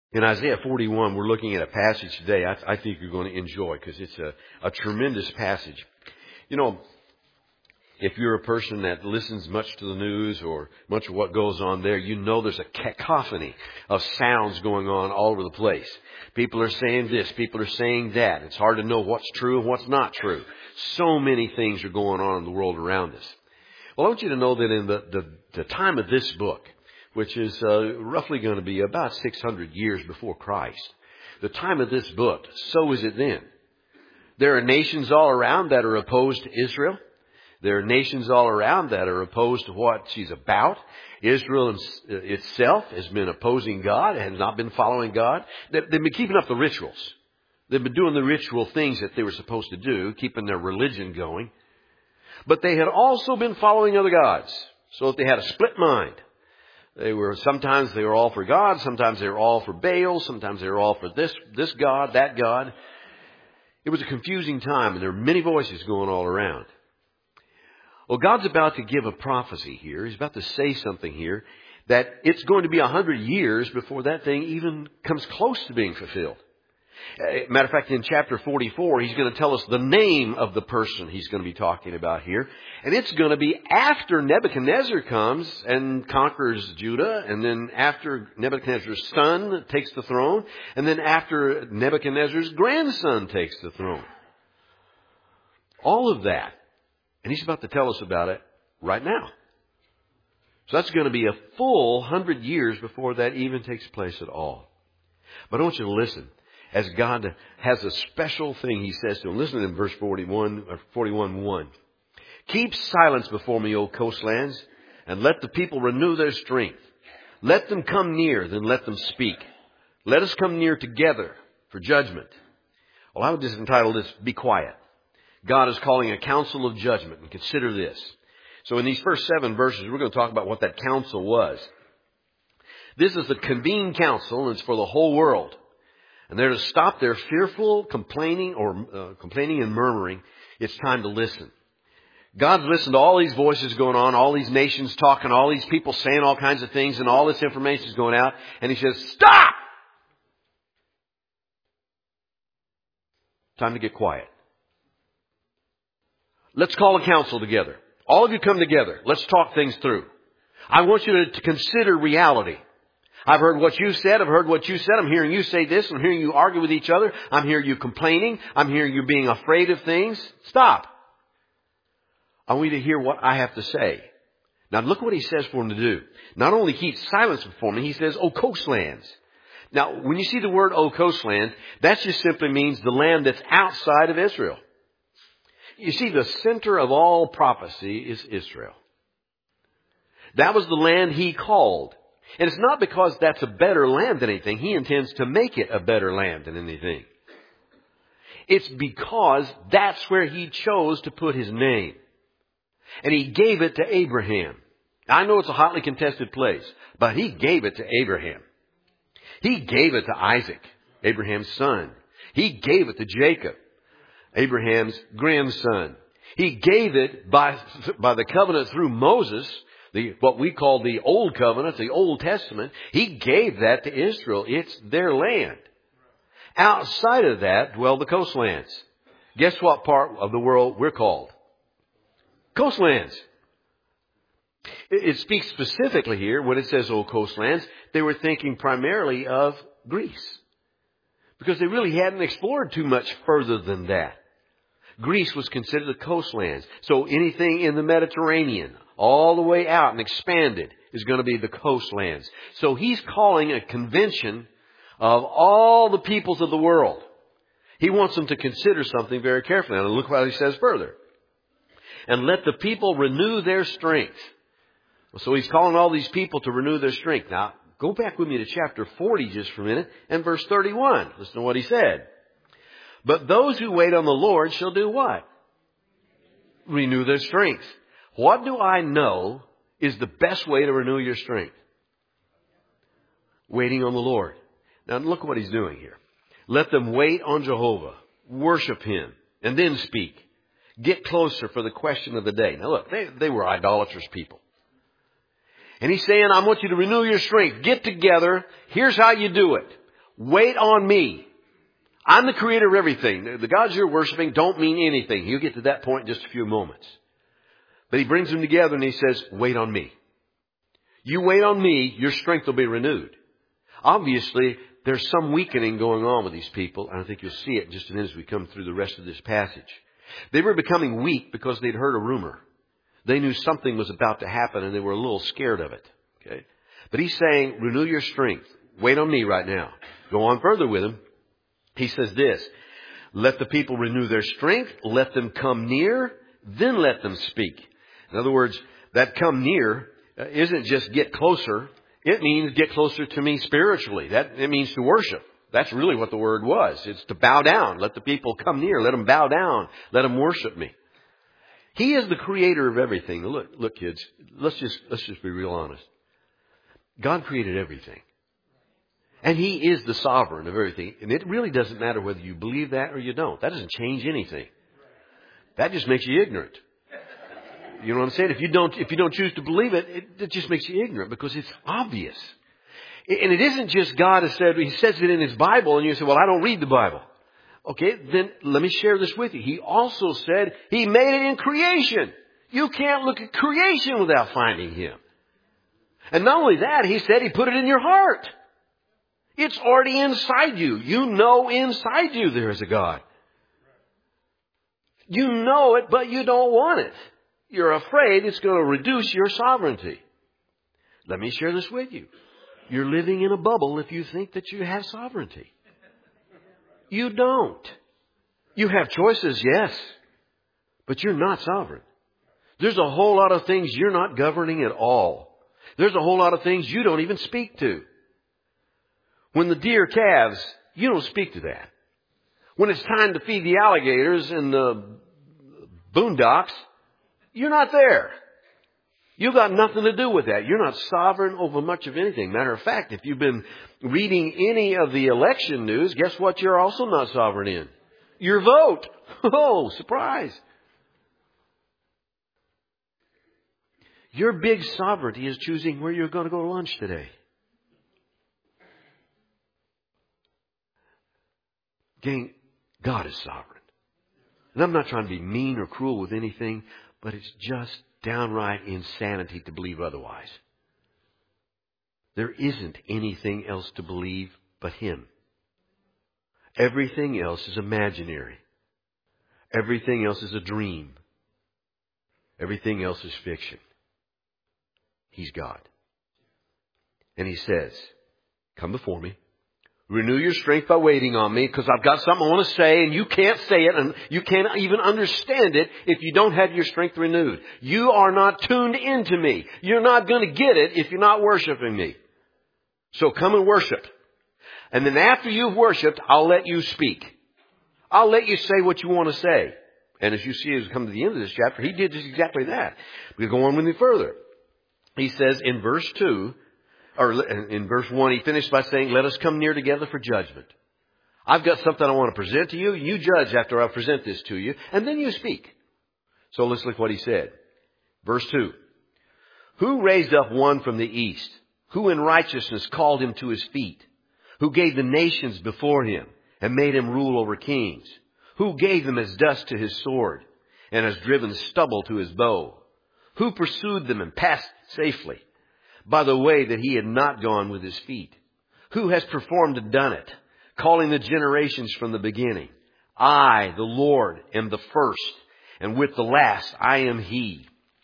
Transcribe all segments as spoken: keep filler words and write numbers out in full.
In Isaiah forty-one, we're looking at a passage today I, I think you're going to enjoy because it's a, a tremendous passage. You know, if you're a person that listens much to the news or much of what goes on there, you know there's a cacophony of sounds going on all over the place. People are saying this, people are saying that. It's hard to know what's true and what's not true. So many things are going on in the world around us. Well, I want you to know that in the, the, the time of this book, which is uh, roughly going to be about six hundred years before Christ, the time of this book, so is it then. There are nations all around that are opposed to Israel. There are nations all around that are opposed to what she's about. Israel itself has been opposing God, has not been following God. They've been keeping up the rituals. They've been doing the ritual things that they were supposed to do, keeping their religion going. But they had also been following other gods, so that they had a split mind. They were, sometimes they were all for God, sometimes they were all for Baal, sometimes they were all for this, this God, that God. It was a confusing time, and there were many voices going all around. Well, God's about to give a prophecy here. He's about to say something here that it's going to be a hundred years before that thing even comes close to being fulfilled. Matter of fact, in chapter forty-four, he's going to tell us the name of the person he's going to be talking about here. And it's going to be after Nebuchadnezzar comes and conquers Judah, and then after Nebuchadnezzar's son takes the throne, and then after Nebuchadnezzar's grandson takes the throne. All of that. And he's about to tell us about it right now. So that's going to be a full hundred years before that even takes place at all. But I want you to listen. As God has a special thing he says to him. Listen in verse forty-one, or forty-one one. Keep silence before me, O coastlands, and let the people renew their strength. Let them come near, then let them speak. Let us come near together for judgment. Well, I would just entitle this, Be Quiet. God is calling a council of judgment, and consider this. So in these first seven verses, we're going to talk about what that council was. This is a convened council, and it's for the whole world. And they're to stop their fearful complaining or uh, complaining and murmuring. It's time to listen. God's listened to all these voices going on, all these nations talking, all these people saying all kinds of things, and all this information is going out. And he says, stop! Time to get quiet. Let's call a council together. All of you come together. Let's talk things through. I want you to, to consider reality. I've heard what you said. I've heard what you said. I'm hearing you say this. I'm hearing you argue with each other. I'm hearing you complaining. I'm hearing you being afraid of things. Stop. I want you to hear what I have to say. Now look what he says for him to do. Not only keep silence before me, he says, O coastlands. Now, when you see the word O coastland, that just simply means the land that's outside of Israel. You see, the center of all prophecy is Israel. That was the land he called. And it's not because that's a better land than anything. He intends to make it a better land than anything. It's because that's where he chose to put his name. And he gave it to Abraham. I know it's a hotly contested place, but he gave it to Abraham. He gave it to Isaac, Abraham's son. He gave it to Jacob, Abraham's grandson. He gave it by, by the covenant through Moses, the, what we call the Old Covenant, the Old Testament. He gave that to Israel. It's their land. Outside of that dwell the coastlands. Guess what part of the world we're called? Coastlands. It, it speaks specifically here, when it says, oh, coastlands, they were thinking primarily of Greece. Because they really hadn't explored too much further than that. Greece was considered the coastlands. So anything in the Mediterranean, all the way out and expanded, is going to be the coastlands. So he's calling a convention of all the peoples of the world. He wants them to consider something very carefully. And look what he says further. And let the people renew their strength. So he's calling all these people to renew their strength. Now, go back with me to chapter forty just for a minute and verse thirty-one. Listen to what he said. But those who wait on the Lord shall do what? Renew their strength. What do I know is the best way to renew your strength? Waiting on the Lord. Now look what he's doing here. Let them wait on Jehovah. Worship him. And then speak. Get closer for the question of the day. Now look, they, they were idolatrous people. And he's saying, I want you to renew your strength. Get together. Here's how you do it. Wait on me. I'm the creator of everything. The gods you're worshiping don't mean anything. He'll get to that point in just a few moments. But he brings them together and he says, wait on me. You wait on me, your strength will be renewed. Obviously, there's some weakening going on with these people. And I think you'll see it in just a minute as we come through the rest of this passage. They were becoming weak because they'd heard a rumor. They knew something was about to happen and they were a little scared of it. Okay? But he's saying, renew your strength. Wait on me right now. Go on further with him. He says this, let the people renew their strength. Let them come near. Then let them speak. In other words, that come near isn't just get closer. It means get closer to me spiritually. That it means to worship. That's really what the word was. It's to bow down. Let the people come near. Let them bow down. Let them worship me. He is the creator of everything. Look, look, kids. Let's just let's just be real honest. God created everything, and He is the sovereign of everything. And it really doesn't matter whether you believe that or you don't. That doesn't change anything. That just makes you ignorant. You know what I'm saying? If you don't, if you don't choose to believe it, it, it just makes you ignorant because it's obvious. And it isn't just God has said, He says it in His Bible and you say, well, I don't read the Bible. Okay, then let me share this with you. He also said He made it in creation. You can't look at creation without finding Him. And not only that, He said He put it in your heart. It's already inside you. You know inside you there is a God. You know it, but you don't want it. You're afraid it's going to reduce your sovereignty. Let me share this with you. You're living in a bubble if you think that you have sovereignty. You don't. You have choices, yes, but you're not sovereign. There's a whole lot of things you're not governing at all. There's a whole lot of things you don't even speak to. When the deer calves, you don't speak to that. When it's time to feed the alligators in the boondocks, you're not there. You've got nothing to do with that. You're not sovereign over much of anything. Matter of fact, if you've been reading any of the election news, guess what you're also not sovereign in? Your vote. Oh, surprise. Your big sovereignty is choosing where you're going to go to lunch today. Gang, God is sovereign. And I'm not trying to be mean or cruel with anything, but it's just downright insanity to believe otherwise. There isn't anything else to believe but Him. Everything else is imaginary. Everything else is a dream. Everything else is fiction. He's God. And He says, come before me. Renew your strength by waiting on me because I've got something I want to say and you can't say it and you can't even understand it if you don't have your strength renewed. You are not tuned into me. You're not going to get it if you're not worshiping me. So come and worship. And then after you've worshiped, I'll let you speak. I'll let you say what you want to say. And as you see as we come to the end of this chapter, he did just exactly that. We go on with me further. He says in verse two, or in verse one, he finished by saying, let us come near together for judgment. I've got something I want to present to you. You judge after I present this to you, and then you speak. So let's look what he said. Verse two. Who raised up one from the east? Who in righteousness called him to his feet? Who gave the nations before him and made him rule over kings? Who gave them as dust to his sword and has driven stubble to his bow? Who pursued them and passed safely by the way that he had not gone with his feet? Who has performed and done it, calling the generations from the beginning? I, the Lord, am the first, and with the last I am He.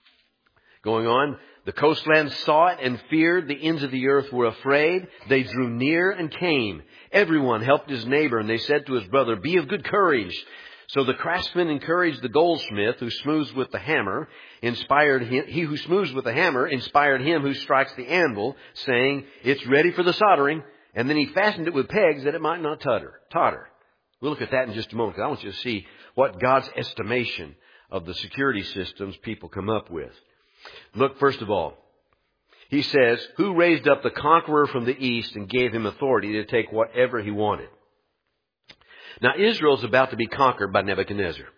Going on, the coastlands saw it and feared. The ends of the earth were afraid. They drew near and came. Everyone helped his neighbor, and they said to his brother, be of good courage. So the craftsman encouraged the goldsmith who smooths with the hammer, inspired him, he who smooths with the hammer inspired him who strikes the anvil, saying, it's ready for the soldering. And then he fastened it with pegs that it might not totter. totter. We'll look at that in just a moment, because I want you to see what God's estimation of the security systems people come up with. Look, first of all, he says, who raised up the conqueror from the east and gave him authority to take whatever he wanted? Now, Israel's about to be conquered by Nebuchadnezzar.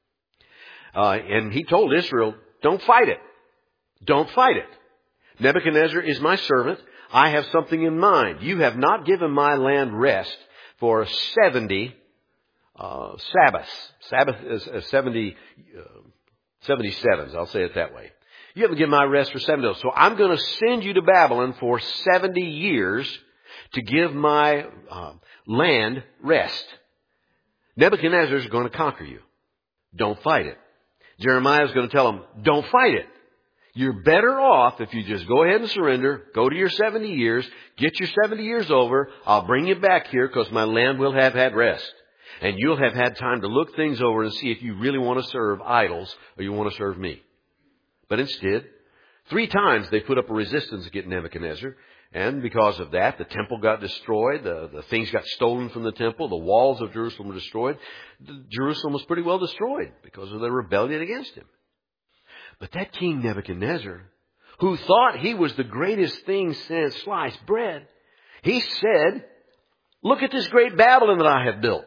Uh, and he told Israel, don't fight it. Don't fight it. Nebuchadnezzar is my servant. I have something in mind. You have not given my land rest for seventy uh, Sabbaths. Sabbath is uh, seventy, uh, seventy-sevens. I'll say it that way. You haven't given my rest for seventy days. So I'm going to send you to Babylon for seventy years to give my uh, land rest. Nebuchadnezzar is going to conquer you. Don't fight it. Jeremiah is going to tell him, don't fight it. You're better off if you just go ahead and surrender, go to your seventy years, get your seventy years over. I'll bring you back here because my land will have had rest. And you'll have had time to look things over and see if you really want to serve idols or you want to serve me. But instead, three times they put up a resistance against Nebuchadnezzar. And because of that, the temple got destroyed. The, the things got stolen from the temple. The walls of Jerusalem were destroyed. Jerusalem was pretty well destroyed because of their rebellion against him. But that King Nebuchadnezzar, who thought he was the greatest thing since sliced bread, he said, look at this great Babylon that I have built.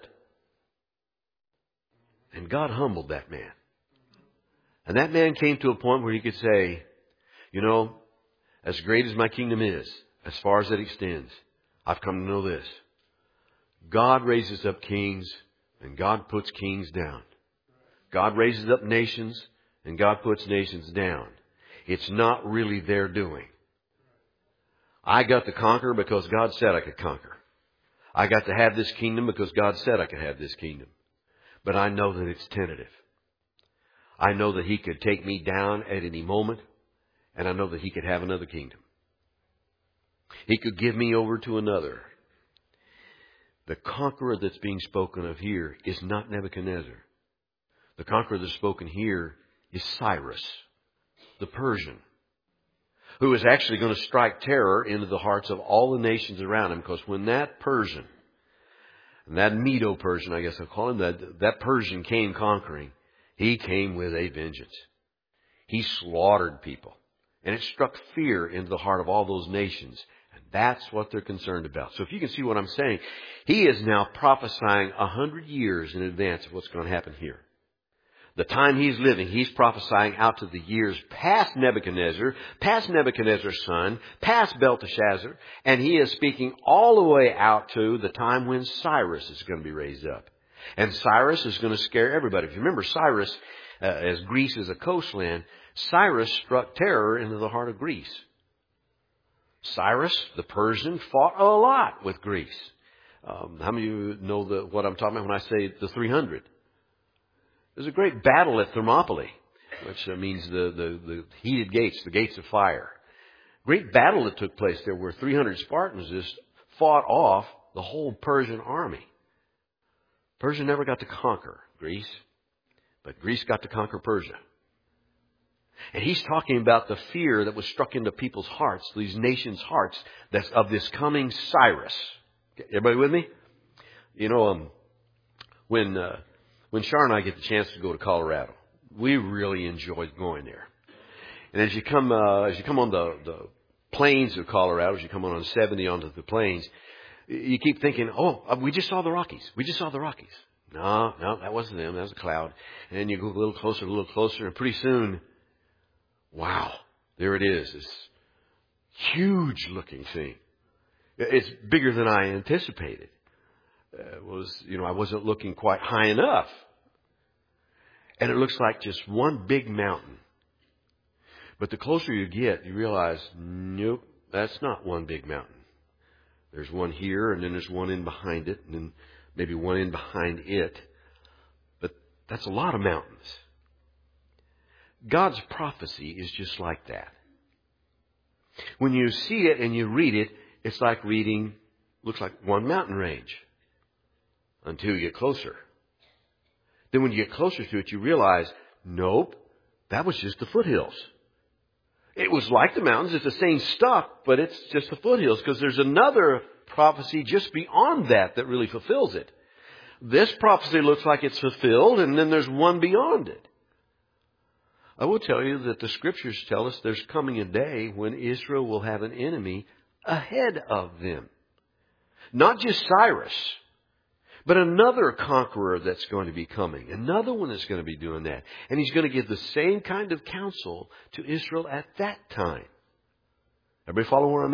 And God humbled that man. And that man came to a point where he could say, you know, as great as my kingdom is, as far as it extends, I've come to know this. God raises up kings and God puts kings down. God raises up nations and God puts nations down. It's not really their doing. I got to conquer because God said I could conquer. I got to have this kingdom because God said I could have this kingdom. But I know that it's tentative. I know that He could take me down at any moment. And I know that He could have another kingdom. He could give me over to another. The conqueror that's being spoken of here is not Nebuchadnezzar. The conqueror that's spoken here is Cyrus, the Persian, who is actually going to strike terror into the hearts of all the nations around him. Because when that Persian, and that Medo-Persian, I guess I'll call him, that, that Persian came conquering, he came with a vengeance. He slaughtered people. And it struck fear into the heart of all those nations. And that's what they're concerned about. So if you can see what I'm saying, he is now prophesying a hundred years in advance of what's going to happen here. The time he's living, he's prophesying out to the years past Nebuchadnezzar, past Nebuchadnezzar's son, past Belteshazzar, and he is speaking all the way out to the time when Cyrus is going to be raised up. And Cyrus is going to scare everybody. If you remember Cyrus, uh, as Greece is a coastland, Cyrus struck terror into the heart of Greece. Cyrus, the Persian, fought a lot with Greece. Um, how many of you know the, what I'm talking about when I say the three hundred? There's a great battle at Thermopylae, which means the, the, the heated gates, the gates of fire. Great battle that took place there where three hundred Spartans just fought off the whole Persian army. Persia never got to conquer Greece, but Greece got to conquer Persia. And he's talking about the fear that was struck into people's hearts, these nations' hearts, that's of this coming Cyrus. Everybody with me? You know, um, when uh, when Char and I get the chance to go to Colorado, we really enjoyed going there. And as you come uh, as you come on the, the plains of Colorado, as you come on on seventy onto the plains, you keep thinking, oh, we just saw the Rockies. We just saw the Rockies. No, no, that wasn't them. That was a cloud. And then you go a little closer, a little closer, and pretty soon, wow, there it is. This huge looking thing. It's bigger than I anticipated. Uh, it was, you know, I wasn't looking quite high enough. And it looks like just one big mountain. But the closer you get, you realize, nope, that's not one big mountain. There's one here, and then there's one in behind it, and then maybe one in behind it. But that's a lot of mountains. God's prophecy is just like that. When you see it and you read it, it's like reading, looks like one mountain range until you get closer. Then when you get closer to it, you realize, nope, that was just the foothills. It was like the mountains. It's the same stuff, but it's just the foothills because there's another prophecy just beyond that that really fulfills it. This prophecy looks like it's fulfilled, and then there's one beyond it. I will tell you that the Scriptures tell us there's coming a day when Israel will have an enemy ahead of them. Not just Cyrus, but another conqueror that's going to be coming. Another one that's going to be doing that. And he's going to give the same kind of counsel to Israel at that time. Everybody follow where I'm at?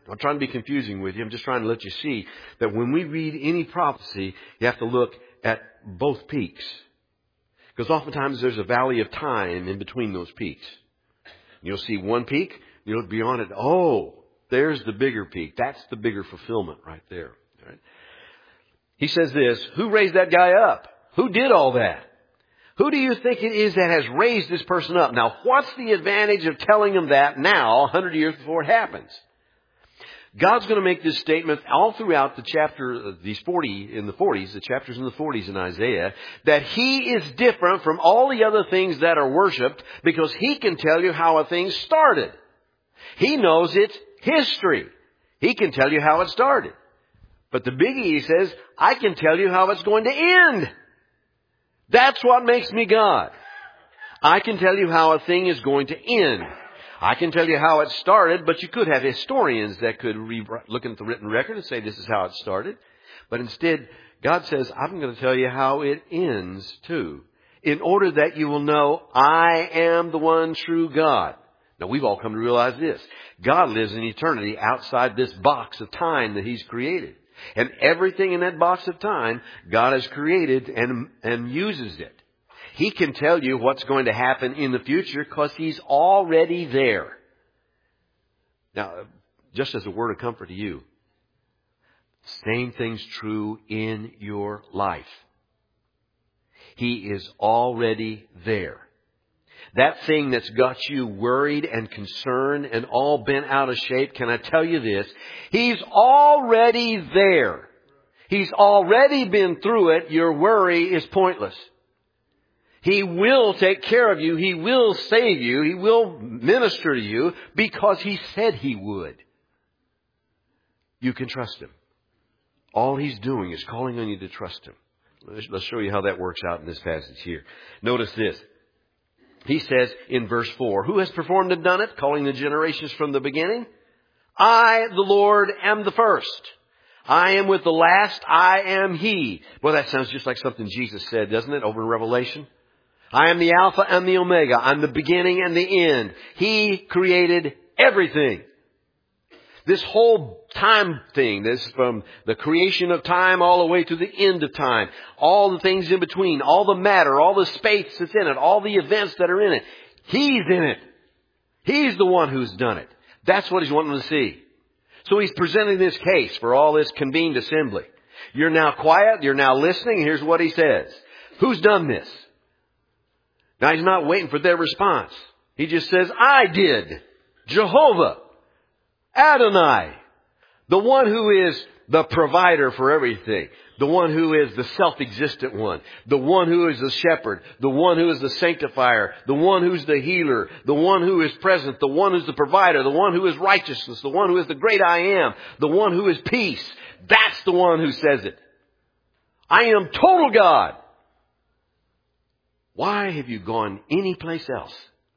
I'm trying to be confusing with you. I'm just trying to let you see that when we read any prophecy, you have to look at both peaks. Because oftentimes there's a valley of time in between those peaks. You'll see one peak, you look beyond it. Oh, there's the bigger peak. That's the bigger fulfillment right there. All right? He says this, who raised that guy up? Who did all that? Who do you think it is that has raised this person up? Now, what's the advantage of telling him that now, one hundred years before it happens? God's going to make this statement all throughout the chapter, these forty, in the forties, the chapters in the forties in Isaiah, that He is different from all the other things that are worshipped because He can tell you how a thing started. He knows its history. He can tell you how it started. But the biggie, He says, I can tell you how it's going to end. That's what makes me God. I can tell you how a thing is going to end. I can tell you how it started, but you could have historians that could re- look at the written record and say this is how it started. But instead, God says, I'm going to tell you how it ends too, in order that you will know I am the one true God. Now, we've all come to realize this. God lives in eternity outside this box of time that He's created. And everything in that box of time, God has created and, and uses it. He can tell you what's going to happen in the future because He's already there. Now, just as a word of comfort to you, same thing's true in your life. He is already there. That thing that's got you worried and concerned and all bent out of shape, can I tell you this? He's already there. He's already been through it. Your worry is pointless. He will take care of you. He will save you. He will minister to you because He said He would. You can trust Him. All He's doing is calling on you to trust Him. Let's show you how that works out in this passage here. Notice this. He says in verse four, who has performed and done it, calling the generations from the beginning? I, the Lord, am the first. I am with the last. I am He. Well, that sounds just like something Jesus said, doesn't it, over in Revelation? I am the Alpha and the Omega. I'm the beginning and the end. He created everything. This whole time thing, this from the creation of time all the way to the end of time, all the things in between, all the matter, all the space that's in it, all the events that are in it, He's in it. He's the one who's done it. That's what He's wanting to see. So He's presenting this case for all this convened assembly. You're now quiet, you're now listening, here's what He says. Who's done this? Now He's not waiting for their response. He just says, I did. Jehovah. Adonai, the one who is the provider for everything, the one who is the self-existent one, the one who is the shepherd, the one who is the sanctifier, the one who's the healer, the one who is present, the one who's the provider, the one who is righteousness, the one who is the great I am, the one who is peace. That's the one who says it. I am total God. Why have you gone anyplace else?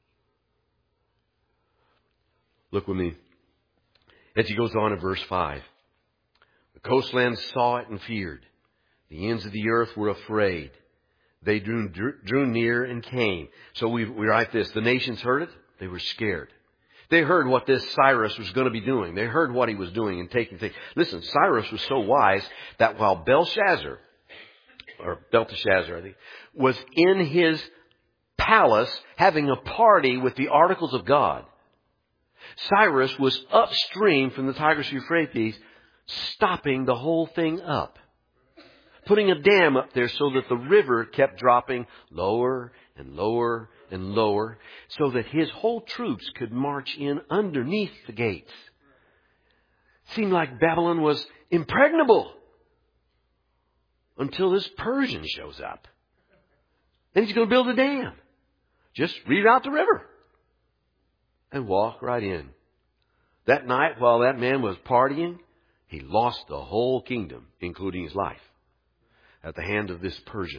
Look with me. As he goes on in verse five. The coastlands saw it and feared. The ends of the earth were afraid. They drew, drew near and came. So we, we write this. The nations heard it. They were scared. They heard what this Cyrus was going to be doing. They heard what he was doing and taking things. Listen, Cyrus was so wise that while Belshazzar, or Belteshazzar, I think, was in his palace having a party with the articles of God, Cyrus was upstream from the Tigris Euphrates, stopping the whole thing up. Putting a dam up there so that the river kept dropping lower and lower and lower, so that his whole troops could march in underneath the gates. Seemed like Babylon was impregnable until this Persian shows up. And he's going to build a dam. Just reroute the river and walk right in. That night, while that man was partying, he lost the whole kingdom, including his life, at the hand of this Persian.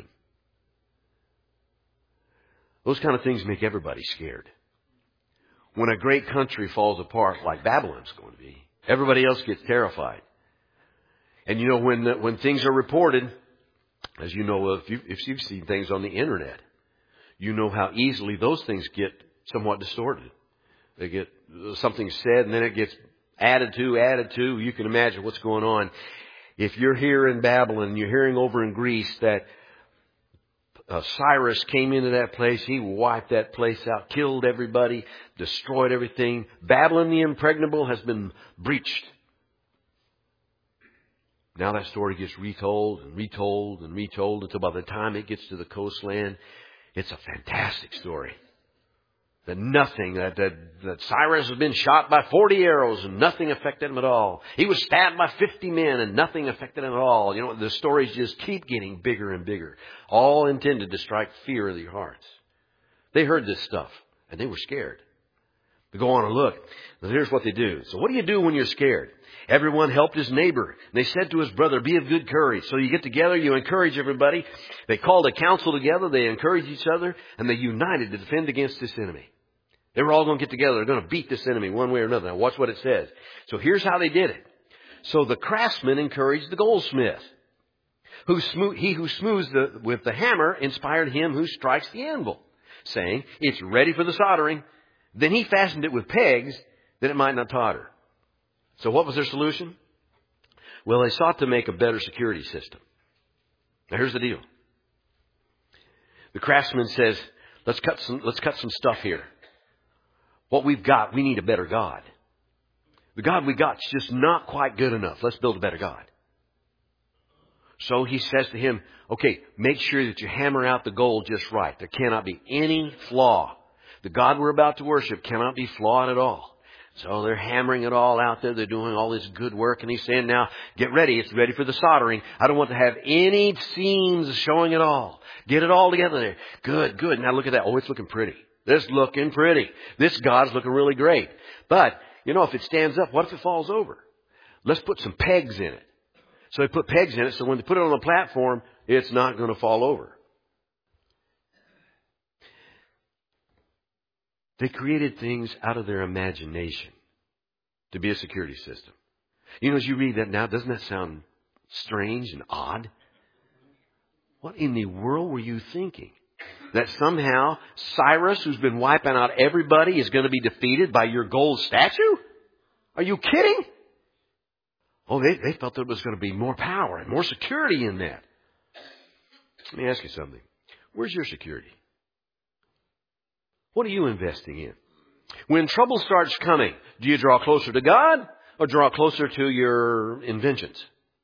Those kind of things make everybody scared. When a great country falls apart, like Babylon's going to be, everybody else gets terrified. And you know, when when things are reported, as you know, if, you, if you've seen things on the internet, you know how easily those things get somewhat distorted. They get something said and then it gets added to, added to. You can imagine what's going on. If you're here in Babylon, you're hearing over in Greece that uh, Cyrus came into that place. He wiped that place out, killed everybody, destroyed everything. Babylon the impregnable has been breached. Now that story gets retold and retold and retold until by the time it gets to the coastland, it's a fantastic story. That nothing, that, that, that Cyrus has been shot by forty arrows and nothing affected him at all. He was stabbed by fifty men and nothing affected him at all. You know, the stories just keep getting bigger and bigger. All intended to strike fear in their hearts. They heard this stuff and they were scared. They go on and look. Now here's what they do. So what do you do when you're scared? Everyone helped his neighbor. And they said to his brother, be of good courage. So you get together, you encourage everybody. They called a council together. They encouraged each other and they united to defend against this enemy. They were all going to get together. They're going to beat this enemy one way or another. Now watch what it says. So here's how they did it. So the craftsman encouraged the goldsmith. Who smo- he who smooths the, with the hammer inspired him who strikes the anvil, saying, it's ready for the soldering. Then he fastened it with pegs that it might not totter. So what was their solution? Well, they sought to make a better security system. Now here's the deal. The craftsman says, let's cut some, let's cut some stuff here. What we've got, we need a better God. The God we got is just not quite good enough. Let's build a better God. So he says to him, okay, make sure that you hammer out the gold just right. There cannot be any flaw. The God we're about to worship cannot be flawed at all. So they're hammering it all out there. They're doing all this good work. And he's saying, now, get ready. It's ready for the soldering. I don't want to have any seams showing at all. Get it all together there. Good, good. Now look at that. Oh, it's looking pretty. This looking pretty. This God's looking really great. But, you know, if it stands up, what if it falls over? Let's put some pegs in it. So they put pegs in it so when they put it on the platform, it's not going to fall over. They created things out of their imagination to be a security system. You know, as you read that now, doesn't that sound strange and odd? What in the world were you thinking? That somehow Cyrus, who's been wiping out everybody, is going to be defeated by your gold statue? Are you kidding? Oh, they, they felt there was going to be more power and more security in that. Let me ask you something. Where's your security? What are you investing in? When trouble starts coming, do you draw closer to God or draw closer to your inventions?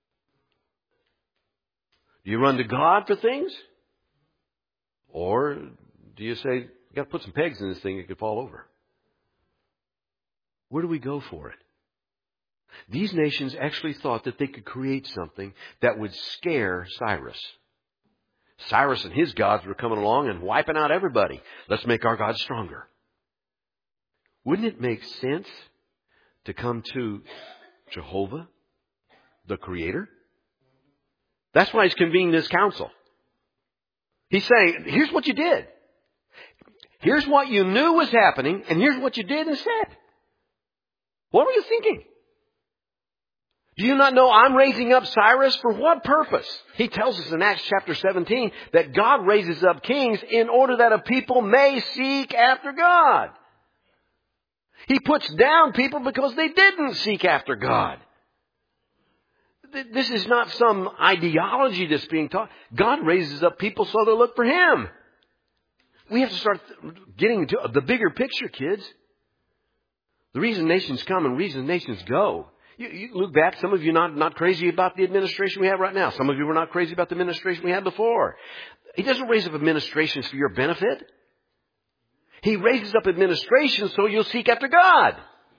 Do you run to God for things? Or do you say, you got to put some pegs in this thing, it could fall over? Where do we go for it? These nations actually thought that they could create something that would scare Cyrus. Cyrus and his gods were coming along and wiping out everybody. Let's make our God stronger. Wouldn't it make sense to come to Jehovah, the Creator? That's why he's convening this council. He's saying, here's what you did. Here's what you knew was happening, and here's what you did instead. What were you thinking? Do you not know I'm raising up Cyrus for what purpose? He tells us in Acts chapter seventeen that God raises up kings in order that a people may seek after God. He puts down people because they didn't seek after God. This is not some ideology that's being taught. God raises up people so they'll look for Him. We have to start getting to the bigger picture, kids. The reason nations come and the reason nations go. You, you look back, some of you not, not crazy about the administration we have right now. Some of you were not crazy about the administration we had before. He doesn't raise up administrations for your benefit. He raises up administrations so you'll seek after God.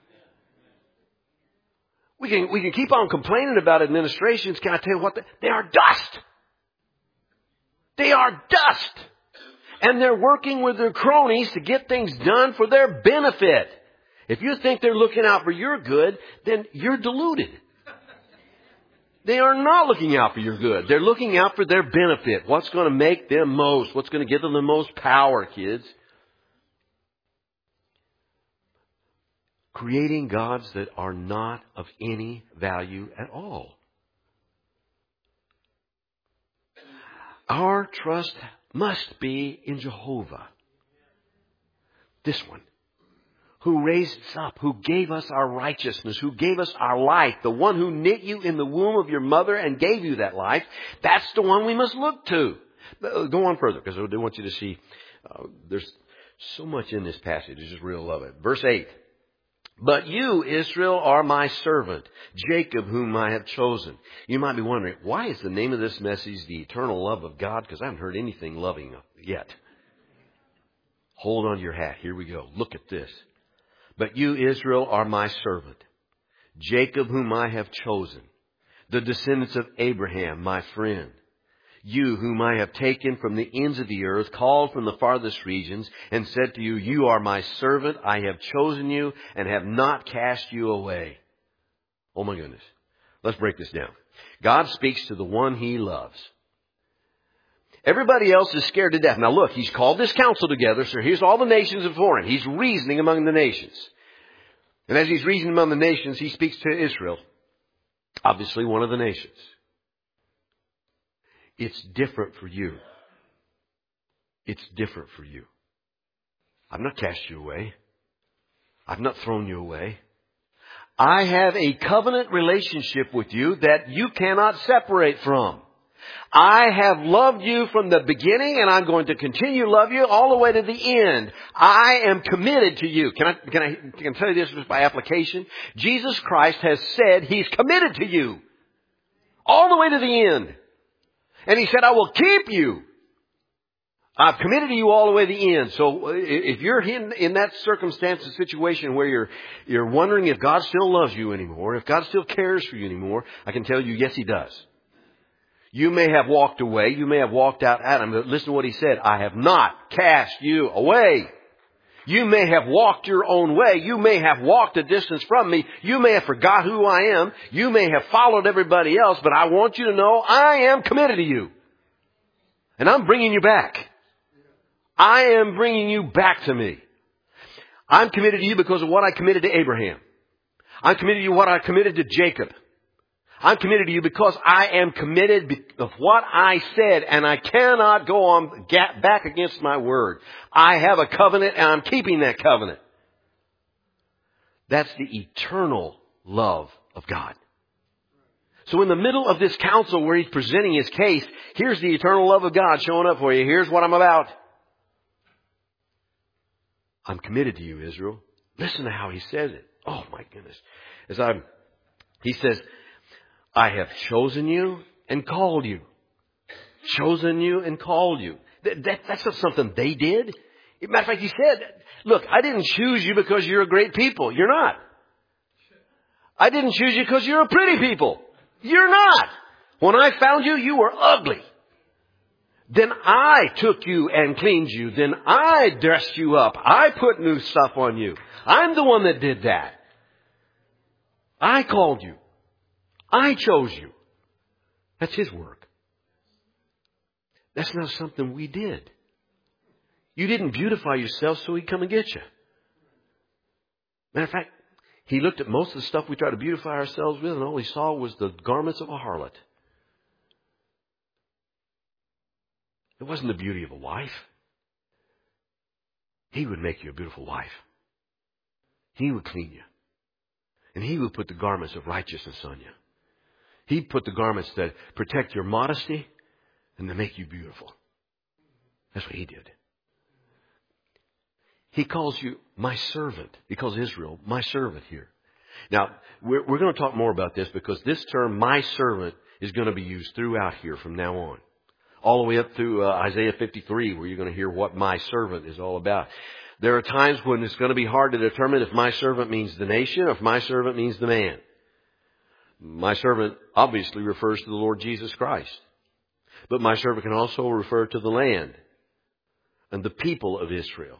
We can, we can keep on complaining about administrations. Can I tell you what? They are dust. They are dust. And they're working with their cronies to get things done for their benefit. If you think they're looking out for your good, then you're deluded. They are not looking out for your good. They're looking out for their benefit. What's going to make them most? What's going to give them the most power, kids? Creating gods that are not of any value at all. Our trust must be in Jehovah. This one, who raised us up, who gave us our righteousness, who gave us our life, the one who knit you in the womb of your mother and gave you that life, that's the one we must look to. Go on further, because I do want you to see, uh, there's so much in this passage. I just really love it. Verse eight. But you, Israel, are my servant, Jacob, whom I have chosen. You might be wondering, why is the name of this message the eternal love of God? Because I haven't heard anything loving yet. Hold on to your hat. Here we go. Look at this. But you, Israel, are my servant, Jacob, whom I have chosen, the descendants of Abraham, my friend. You, whom I have taken from the ends of the earth, called from the farthest regions, and said to you, you are my servant. I have chosen you and have not cast you away. Oh my goodness. Let's break this down. God speaks to the one He loves. Everybody else is scared to death. Now look, He's called this council together, so here's all the nations before Him. He's reasoning among the nations. And as He's reasoning among the nations, He speaks to Israel. Obviously one of the nations. It's different for you. It's different for you. I've not cast you away. I've not thrown you away. I have a covenant relationship with you that you cannot separate from. I have loved you from the beginning, and I'm going to continue to love you all the way to the end. I am committed to you. Can I, can I, can I tell you this just by application? Jesus Christ has said He's committed to you all the way to the end. And He said, I will keep you. I've committed to you all the way to the end. So if you're in, in that circumstance, a situation where you're, you're wondering if God still loves you anymore, if God still cares for you anymore, I can tell you, yes, He does. You may have walked away. You may have walked out at Him. But listen to what He said. I have not cast you away. You may have walked your own way. You may have walked a distance from me. You may have forgot who I am. You may have followed everybody else. But I want you to know I am committed to you. And I'm bringing you back. I am bringing you back to me. I'm committed to you because of what I committed to Abraham. I'm committed to you what I committed to Jacob. I'm committed to you because I am committed of what I said, and I cannot go on back against my word. I have a covenant, and I'm keeping that covenant. That's the eternal love of God. So in the middle of this council where He's presenting His case, here's the eternal love of God showing up for you. Here's what I'm about. I'm committed to you, Israel. Listen to how He says it. Oh my goodness. As I'm, He says, I have chosen you and called you. Chosen you and called you. That, that, that's not something they did. As a matter of fact, He said, look, I didn't choose you because you're a great people. You're not. I didn't choose you because you're a pretty people. You're not. When I found you, you were ugly. Then I took you and cleaned you. Then I dressed you up. I put new stuff on you. I'm the one that did that. I called you. I chose you. That's His work. That's not something we did. You didn't beautify yourself so He'd come and get you. Matter of fact, He looked at most of the stuff we try to beautify ourselves with, and all He saw was the garments of a harlot. It wasn't the beauty of a wife. He would make you a beautiful wife. He would clean you. And He would put the garments of righteousness on you. He'd put the garments that protect your modesty and to make you beautiful. That's what He did. He calls you my servant. He calls Israel my servant here. Now, we're, we're going to talk more about this because this term, my servant, is going to be used throughout here from now on. All the way up through uh, Isaiah fifty-three, where you're going to hear what my servant is all about. There are times when it's going to be hard to determine if my servant means the nation or if my servant means the man. My servant obviously refers to the Lord Jesus Christ. But my servant can also refer to the land and the people of Israel.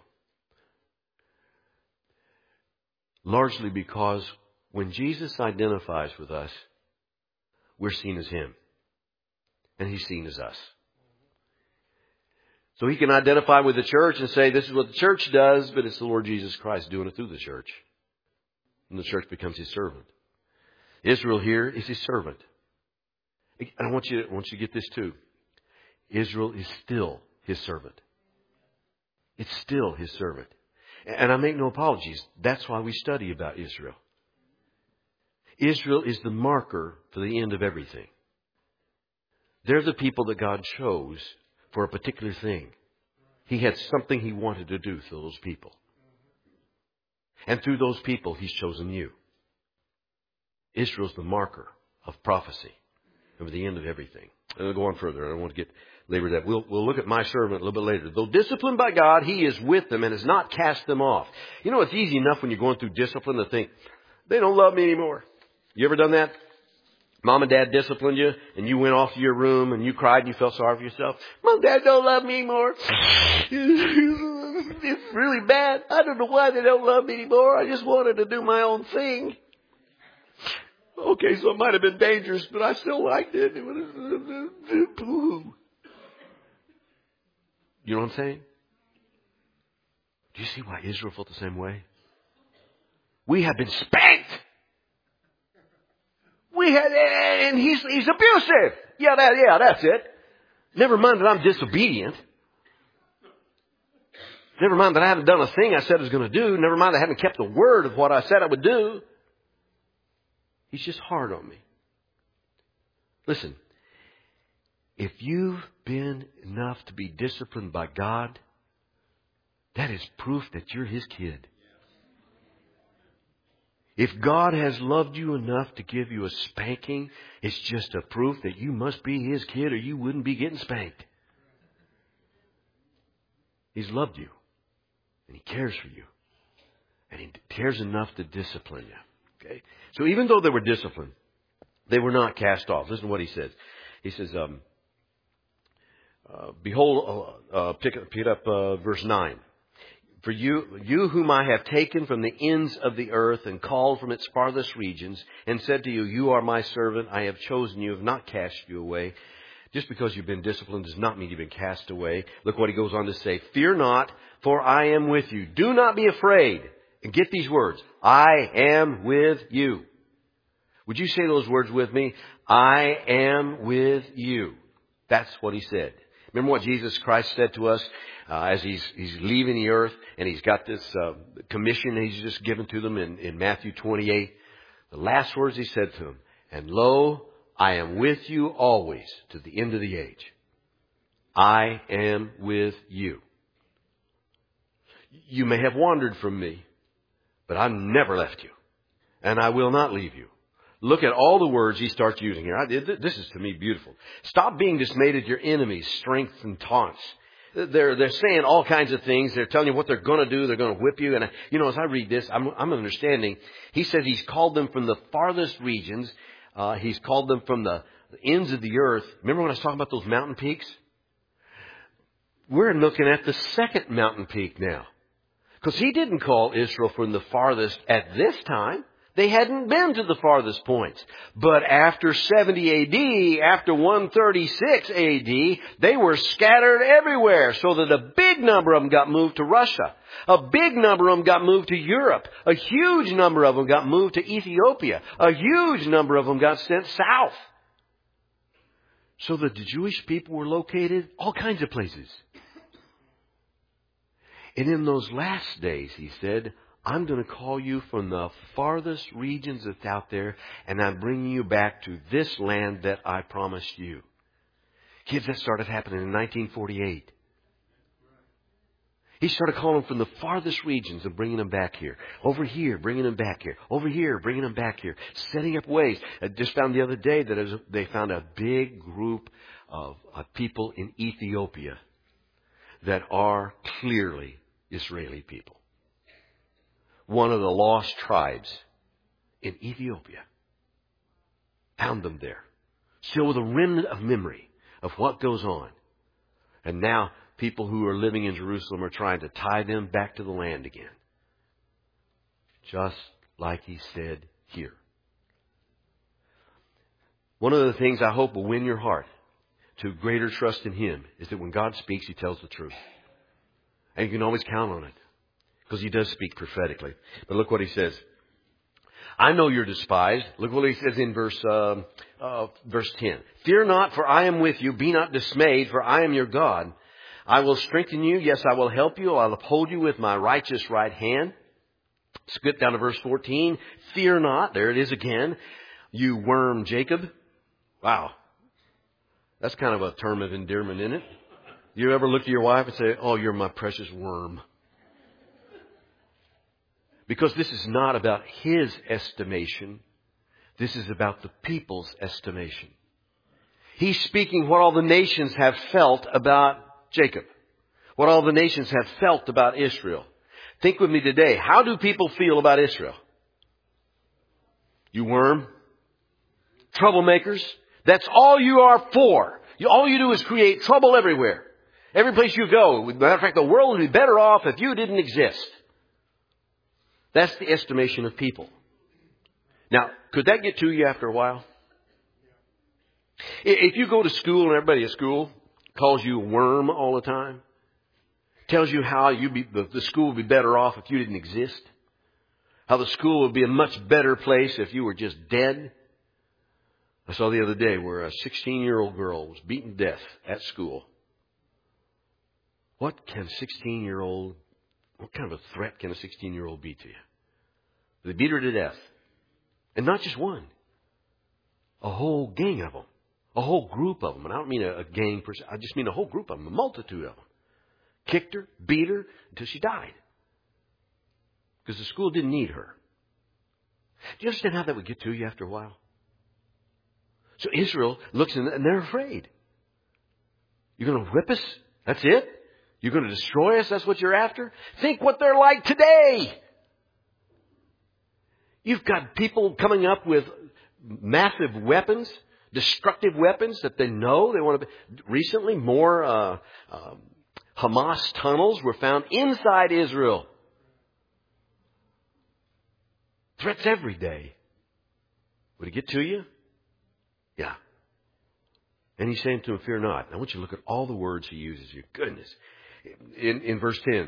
Largely because when Jesus identifies with us, we're seen as Him. And He's seen as us. So He can identify with the church and say, this is what the church does, but it's the Lord Jesus Christ doing it through the church. And the church becomes His servant. Israel here is His servant. And I want you, I want you to get this too. Israel is still His servant. It's still His servant. And I make no apologies. That's why we study about Israel. Israel is the marker for the end of everything. They're the people that God chose for a particular thing. He had something He wanted to do through those people. And through those people, He's chosen you. Israel's the marker of prophecy over the end of everything. And I'll go on further. I don't want to get labored that. We'll, we'll look at my servant a little bit later. Though disciplined by God, He is with them and has not cast them off. You know, it's easy enough when you're going through discipline to think, they don't love me anymore. You ever done that? Mom and Dad disciplined you and you went off to your room and you cried and you felt sorry for yourself. Mom and Dad don't love me anymore. It's really bad. I don't know why they don't love me anymore. I just wanted to do my own thing. Okay, so it might have been dangerous, but I still liked it. You know what I'm saying? Do you see why Israel felt the same way? We have been spanked. We had, and he's, he's abusive. Yeah, that, yeah, that's it. Never mind that I'm disobedient. Never mind that I haven't done a thing I said I was going to do. Never mind I haven't kept the word of what I said I would do. He's just hard on me. Listen, if you've been enough to be disciplined by God, that is proof that you're His kid. If God has loved you enough to give you a spanking, it's just a proof that you must be His kid or you wouldn't be getting spanked. He's loved you. And He cares for you. And He cares enough to discipline you. Okay? So even though they were disciplined, they were not cast off. Listen to what He says. He says, um, uh, behold, uh, uh, pick, pick it up uh, verse nine. For you, you whom I have taken from the ends of the earth and called from its farthest regions and said to you, you are my servant. I have chosen you, have not cast you away. Just because you've been disciplined does not mean you've been cast away. Look what He goes on to say. Fear not, for I am with you. Do not be afraid. And get these words. I am with you. Would you say those words with me? I am with you. That's what He said. Remember what Jesus Christ said to us uh, as he's, he's leaving the earth and He's got this uh, commission He's just given to them in, in Matthew twenty-eight. The last words He said to them, and lo, I am with you always to the end of the age. I am with you. You may have wandered from me, but I've never left you. And I will not leave you. Look at all the words He starts using here. I, this is to me beautiful. Stop being dismayed at your enemies' strength and taunts. They're, they're saying all kinds of things. They're telling you what they're going to do. They're going to whip you. And, I, you know, as I read this, I'm, I'm understanding. He says He's called them from the farthest regions. Uh, he's called them from the ends of the earth. Remember when I was talking about those mountain peaks? We're looking at the second mountain peak now. Because He didn't call Israel from the farthest at this time. They hadn't been to the farthest points. But after seventy A D, after one thirty-six A D, they were scattered everywhere. So that a big number of them got moved to Russia. A big number of them got moved to Europe. A huge number of them got moved to Ethiopia. A huge number of them got sent south. So that the Jewish people were located all kinds of places. And in those last days, He said, I'm going to call you from the farthest regions that's out there, and I'm bringing you back to this land that I promised you. Kids, that started happening in nineteen forty-eight. He started calling them from the farthest regions and bringing them back here. Over here, bringing them back here. Over here, bringing them back here. Setting up ways. I just found the other day that it was, they found a big group of, of people in Ethiopia that are clearly Israeli people. One of the lost tribes in Ethiopia. Found them there. Still with a remnant of memory of what goes on. And now people who are living in Jerusalem are trying to tie them back to the land again. Just like He said here. One of the things I hope will win your heart to greater trust in Him is that when God speaks, He tells the truth. And you can always count on it. Because He does speak prophetically. But look what He says. I know you're despised. Look what He says in verse uh, uh, verse ten. Fear not, for I am with you. Be not dismayed, for I am your God. I will strengthen you. Yes, I will help you. I'll uphold you with my righteous right hand. Skip down to verse fourteen. Fear not. There it is again. You worm Jacob. Wow. That's kind of a term of endearment, isn't it? You ever look at your wife and say, oh, you're my precious worm? Because this is not about his estimation. This is about the people's estimation. He's speaking what all the nations have felt about Jacob. What all the nations have felt about Israel. Think with me today. How do people feel about Israel? You worm. Troublemakers. That's all you are for. You, all you do is create trouble everywhere. Every place you go. As a matter of fact, the world would be better off if you didn't exist. That's the estimation of people. Now, could that get to you after a while? If you go to school and everybody at school calls you a worm all the time, tells you how you be, the, the school would be better off if you didn't exist, how the school would be a much better place if you were just dead. I saw the other day where a sixteen-year-old girl was beaten to death at school. What can a sixteen-year-old, what kind of a threat can a sixteen-year-old be to you? They beat her to death. And not just one. A whole gang of them. A whole group of them. And I don't mean a, a gang per se. I just mean a whole group of them. A multitude of them. Kicked her, beat her, until she died. Because the school didn't need her. Do you understand how that would get to you after a while? So Israel looks in and they're afraid. You're going to whip us? That's it? You're going to destroy us? That's what you're after? Think what they're like today. You've got people coming up with massive weapons, destructive weapons that they know they want to be. Recently, more uh, uh, Hamas tunnels were found inside Israel. Threats every day. Would it get to you? Yeah. And he's saying to him, fear not. I want you to look at all the words he uses. Your goodness. In, in verse ten.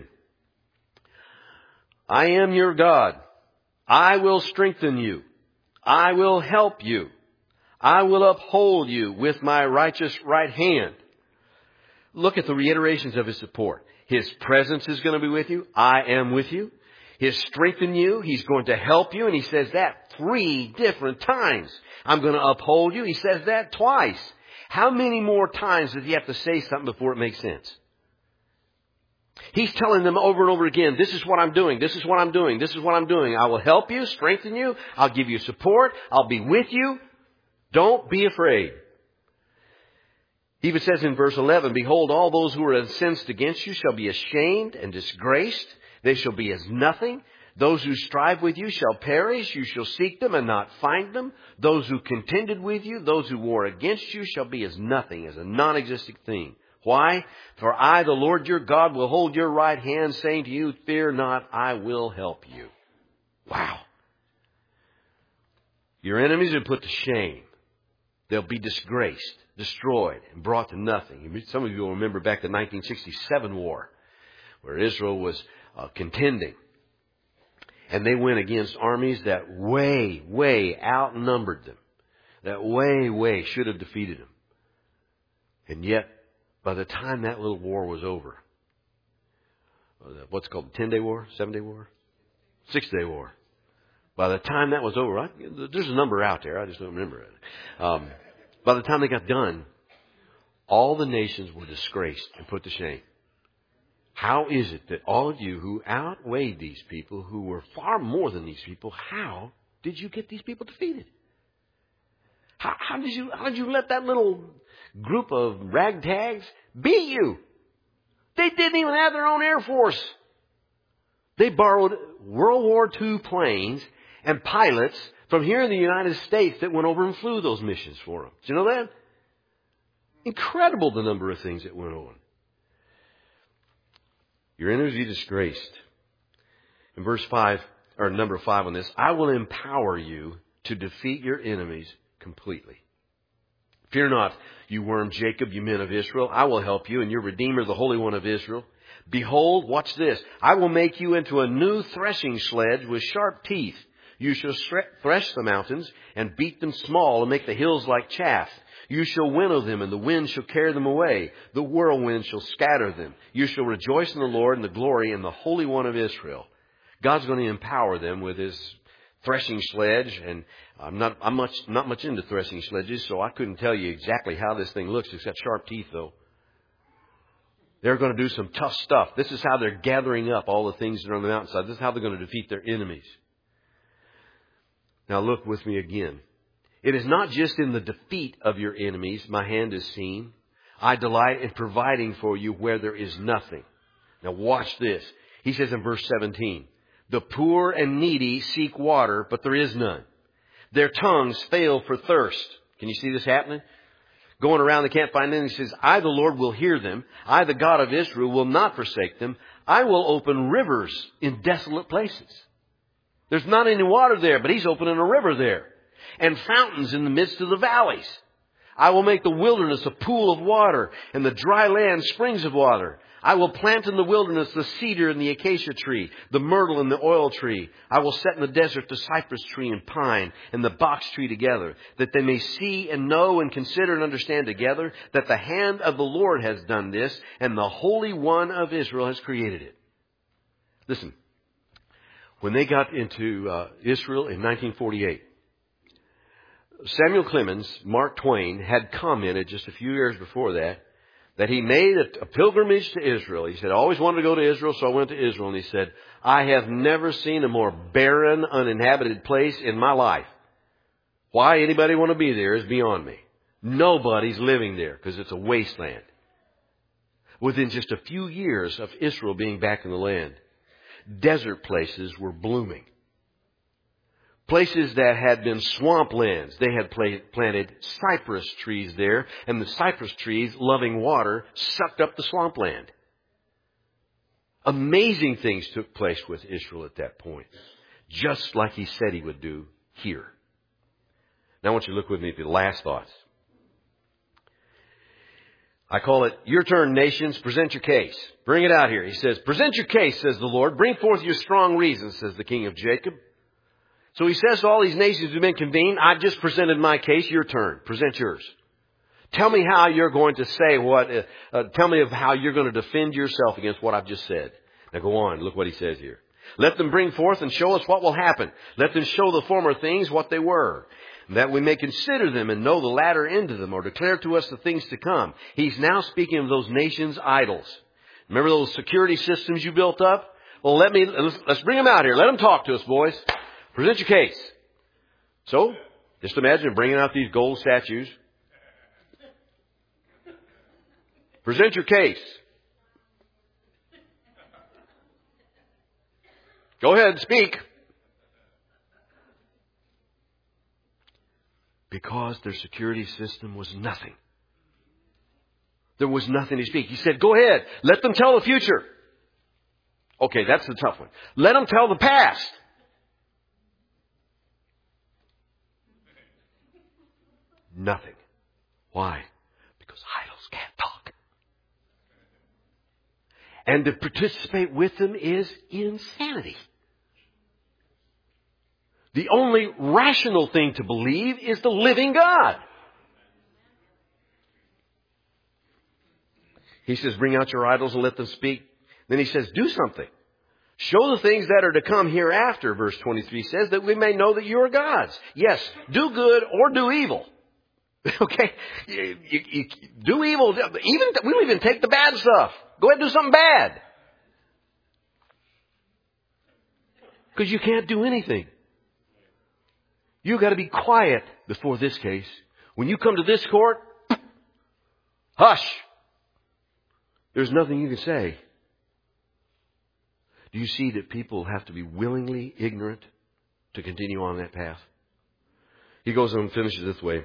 I am your God. I will strengthen you. I will help you. I will uphold you with my righteous right hand. Look at the reiterations of his support. His presence is going to be with you. I am with you. His strengthen you. He's going to help you. And he says that three different times. I'm going to uphold you. He says that twice. How many more times does he have to say something before it makes sense? He's telling them over and over again, this is what I'm doing, this is what I'm doing, this is what I'm doing. I will help you, strengthen you, I'll give you support, I'll be with you. Don't be afraid. He even says in verse eleven, behold, all those who are incensed against you shall be ashamed and disgraced. They shall be as nothing. Those who strive with you shall perish. You shall seek them and not find them. Those who contended with you, those who war against you shall be as nothing, as a non-existent thing. Why? For I, the Lord your God, will hold your right hand, saying to you, fear not, I will help you. Wow. Your enemies are put to shame. They'll be disgraced, destroyed, and brought to nothing. Some of you will remember back the nineteen sixty-seven war, where Israel was uh, contending. And they went against armies that way, way outnumbered them. That way, way should have defeated them. And yet, by the time that little war was over, what's it called, the ten-day war, seven-day war, six-day war. By the time that was over, I, there's a number out there, I just don't remember it. Um, by the time they got done, all the nations were disgraced and put to shame. How is it that all of you who outweighed these people, who were far more than these people, how did you get these people defeated? How, how did you, how did you let that little group of ragtags beat you? They didn't even have their own Air Force. They borrowed World War Two planes and pilots from here in the United States that went over and flew those missions for them. Did you know that? Incredible the number of things that went on. Your enemies will be disgraced. In verse five, or number five on this, I will empower you to defeat your enemies completely. Fear not, you worm Jacob, you men of Israel. I will help you, and your Redeemer, the Holy One of Israel. Behold, watch this. I will make you into a new threshing sledge with sharp teeth. You shall thresh the mountains and beat them small and make the hills like chaff. You shall winnow them, and the wind shall carry them away. The whirlwind shall scatter them. You shall rejoice in the Lord and the glory in the Holy One of Israel. God's going to empower them with His threshing sledge, and I'm not I'm much not much into threshing sledges, so I couldn't tell you exactly how this thing looks. It's got sharp teeth, though. They're going to do some tough stuff. This is how they're gathering up all the things that are on the mountainside. This is how they're going to defeat their enemies. Now look with me again. It is not just in the defeat of your enemies my hand is seen. I delight in providing for you where there is nothing. Now watch this. He says in verse seventeen, the poor and needy seek water, but there is none. Their tongues fail for thirst. Can you see this happening? Going around, they can't find anything. He says, I, the Lord, will hear them. I, the God of Israel, will not forsake them. I will open rivers in desolate places. There's not any water there, but He's opening a river there. And fountains in the midst of the valleys. I will make the wilderness a pool of water, and the dry land springs of water. I will plant in the wilderness the cedar and the acacia tree, the myrtle and the oil tree. I will set in the desert the cypress tree and pine and the box tree together, that they may see and know and consider and understand together that the hand of the Lord has done this, and the Holy One of Israel has created it. Listen, when they got into uh, Israel in nineteen forty-eight, Samuel Clemens, Mark Twain, had commented just a few years before that, that he made a pilgrimage to Israel. He said, I always wanted to go to Israel, so I went to Israel. And he said, I have never seen a more barren, uninhabited place in my life. Why anybody want to be there is beyond me. Nobody's living there because it's a wasteland. Within just a few years of Israel being back in the land, desert places were blooming. Places that had been swamplands, they had planted cypress trees there, and the cypress trees, loving water, sucked up the swampland. Amazing things took place with Israel at that point, just like He said He would do here. Now I want you to look with me at the last thoughts. I call it, your turn, nations, present your case. Bring it out here. He says, present your case, says the Lord. Bring forth your strong reasons, says the King of Jacob. So He says to all these nations who've been convened, I've just presented my case. Your turn. Present yours. Tell me how you're going to say what, uh, uh, tell me of how you're going to defend yourself against what I've just said. Now go on. Look what he says here. Let them bring forth and show us what will happen. Let them show the former things what they were, that we may consider them and know the latter end of them, or declare to us the things to come. He's now speaking of those nations' idols. Remember those security systems you built up? Well, let me, let's, let's bring them out here. Let them talk to us, boys. Present your case. So, just imagine bringing out these gold statues. Present your case. Go ahead, speak. Because their security system was nothing. There was nothing to speak. He said, go ahead. Let them tell the future. Okay, that's the tough one. Let them tell the past. Nothing. Why? Because idols can't talk. And to participate with them is insanity. The only rational thing to believe is the living God. He says, bring out your idols and let them speak. Then He says, do something. Show the things that are to come hereafter, verse twenty-three says, that we may know that you are gods. Yes, do good or do evil. Okay, you, you, you do evil. Even we don't even take the bad stuff. Go ahead and do something bad, because you can't do anything. You've got to be quiet before this case. When you come to this court, hush. There's nothing you can say. Do you see that people have to be willingly ignorant to continue on that path? He goes on and finishes this way.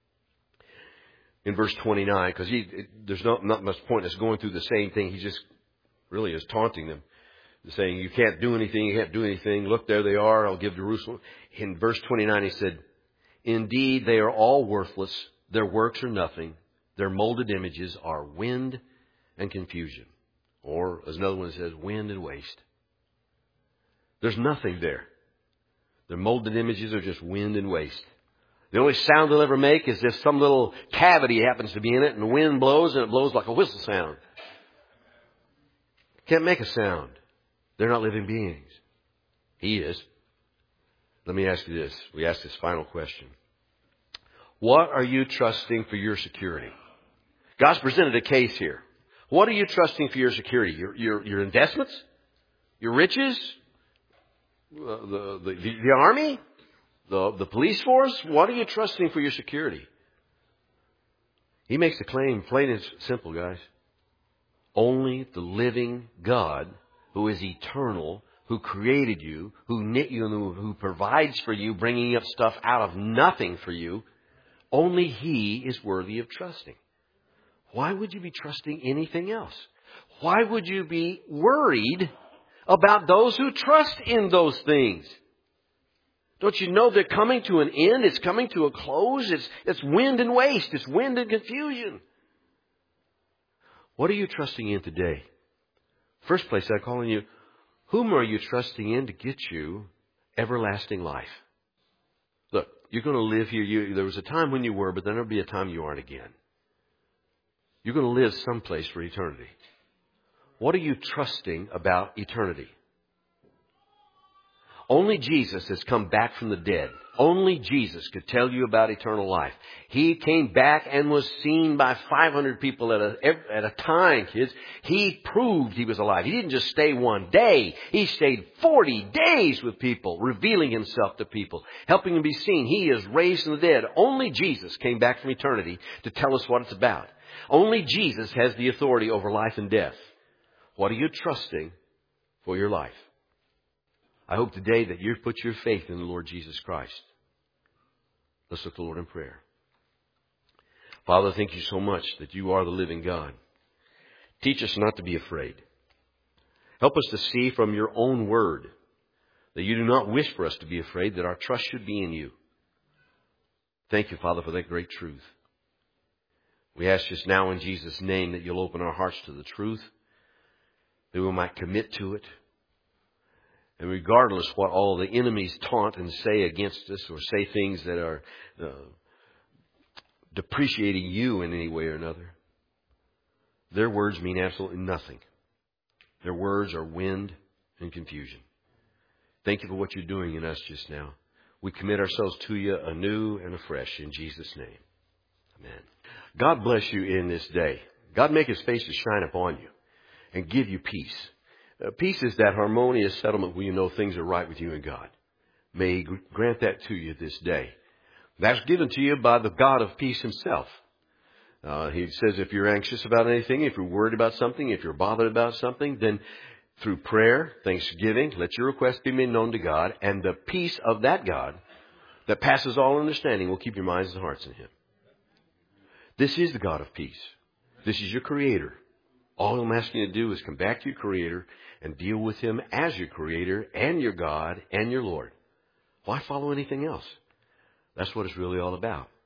In verse twenty-nine, because he there's not, not much point in us going through the same thing. He just really is taunting them, saying, you can't do anything, you can't do anything. Look, there they are, I'll give Jerusalem. In verse twenty-nine, he said, indeed, they are all worthless. Their works are nothing. Their molded images are wind and confusion. Or, as another one says, wind and waste. There's nothing there. Their molded images are just wind and waste. The only sound they'll ever make is if some little cavity happens to be in it and the wind blows and it blows like a whistle sound. Can't make a sound. They're not living beings. He is. Let me ask you this. We ask this final question. What are you trusting for your security? God's presented a case here. What are you trusting for your security? Your, your, your investments? Your riches? Uh, the, the, the army? The, the police force? What are you trusting for your security? He makes the claim, plain and simple, guys. Only the living God, who is eternal, who created you, who knit you, and who, who provides for you, bringing up stuff out of nothing for you, only He is worthy of trusting. Why would you be trusting anything else? Why would you be worried about those who trust in those things? Don't you know they're coming to an end? It's coming to a close. It's, it's wind and waste. It's wind and confusion. What are you trusting in today? First place, I'm calling you, whom are you trusting in to get you everlasting life? Look, you're going to live here. You, there was a time when you were, but then there'll be a time you aren't again. You're going to live someplace for eternity. What are you trusting about eternity? Only Jesus has come back from the dead. Only Jesus could tell you about eternal life. He came back and was seen by five hundred people at a, at a time, kids. He proved He was alive. He didn't just stay one day. He stayed forty days with people, revealing Himself to people, helping them be seen. He is raised from the dead. Only Jesus came back from eternity to tell us what it's about. Only Jesus has the authority over life and death. What are you trusting for your life? I hope today that you've put your faith in the Lord Jesus Christ. Let's look to the Lord in prayer. Father, thank you so much that you are the living God. Teach us not to be afraid. Help us to see from your own word that you do not wish for us to be afraid, that our trust should be in you. Thank you, Father, for that great truth. We ask just now in Jesus' name that you'll open our hearts to the truth, that we might commit to it. And regardless what all the enemies taunt and say against us, or say things that are uh, depreciating you in any way or another, their words mean absolutely nothing. Their words are wind and confusion. Thank you for what you're doing in us just now. We commit ourselves to you anew and afresh in Jesus' name. Amen. God bless you in this day. God make His face to shine upon you and give you peace. Uh, peace is that harmonious settlement where you know things are right with you and God. May He grant that to you this day. That's given to you by the God of peace Himself. Uh, he says if you're anxious about anything, if you're worried about something, if you're bothered about something, then through prayer, thanksgiving, let your request be made known to God, and the peace of that God that passes all understanding will keep your minds and hearts in Him. This is the God of peace. This is your Creator. All I'm asking you to do is come back to your Creator and deal with Him as your Creator and your God and your Lord. Why follow anything else? That's what it's really all about.